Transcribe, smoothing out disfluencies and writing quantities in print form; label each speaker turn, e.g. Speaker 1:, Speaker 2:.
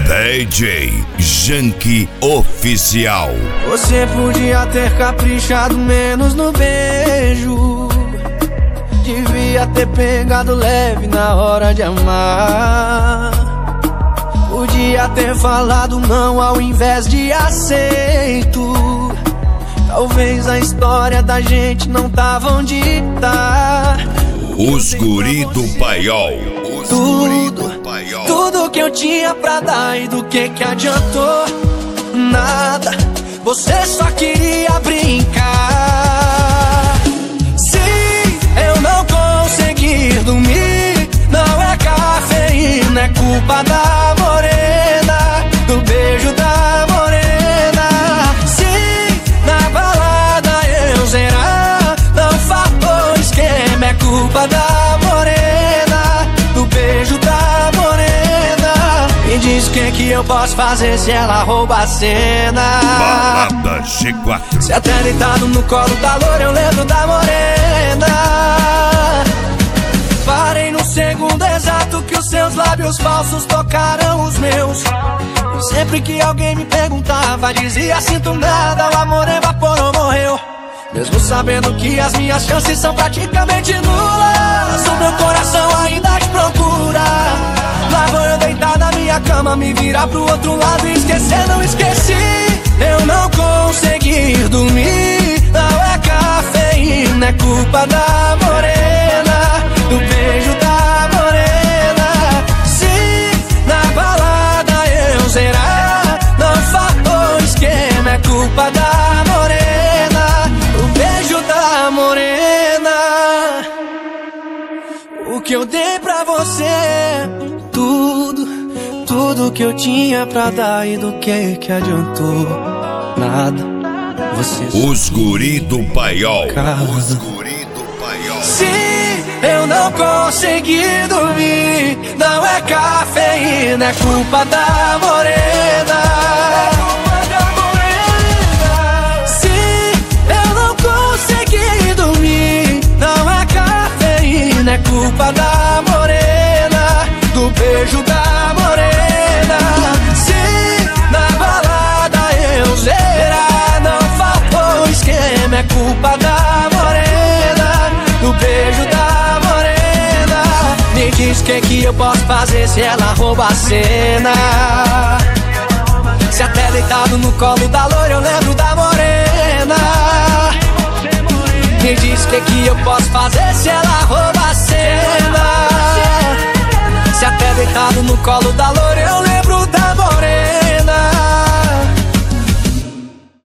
Speaker 1: DJ Janky Oficial.
Speaker 2: Você podia ter caprichado menos no beijo, devia ter pegado leve na hora de amar. Podia ter falado não ao invés de aceito. Talvez a história da gente não tava onde tá.
Speaker 1: Os guri do paiol.
Speaker 2: Tudo que eu tinha pra dar e do que adiantou? Nada, você só queria brincar. Se eu não conseguir dormir, não é cafeína, é culpa da morena, do beijo da morena. Se na balada eu zerar, não faltou esquema, é culpa da morena, do beijo da morena. Me diz o que eu posso fazer se ela rouba a cena.
Speaker 1: Balada G4.
Speaker 2: Se até deitado no colo da loura eu lembro da morena. Parei no segundo exato que os seus lábios falsos tocaram os meus. E sempre que alguém me perguntava, dizia sinto nada, o amor evaporou, morreu. Mesmo sabendo que as minhas chances são praticamente nulas, o meu coração ainda te procura. Lá vou eu deitar na minha cama, me virar pro outro lado e esquecer, não esqueci. Eu não consegui dormir, não é cafeína, é culpa da morena, do beijo da morena. Se na balada eu zerar, não faltou esquema, é culpa da morena, do beijo da morena. O que eu dei pra você, tudo que eu tinha pra dar e do que adiantou? Nada, você.
Speaker 1: Os guri do paiol.
Speaker 2: Os guri do paiol. Se eu não conseguir dormir, não é cafeína, é culpa da morena. Se eu não conseguir dormir, não é cafeína, é culpa da morena, do beijo da morena. Se na balada eu zerar, não faltou esquema, é culpa da morena, do beijo da morena. Me diz o que eu posso fazer se ela rouba a cena. Se até deitado no colo da loira eu lembro da morena. Me diz o que eu posso fazer se ela rouba a cena. Se até deitado no colo da loira eu lembro da morena.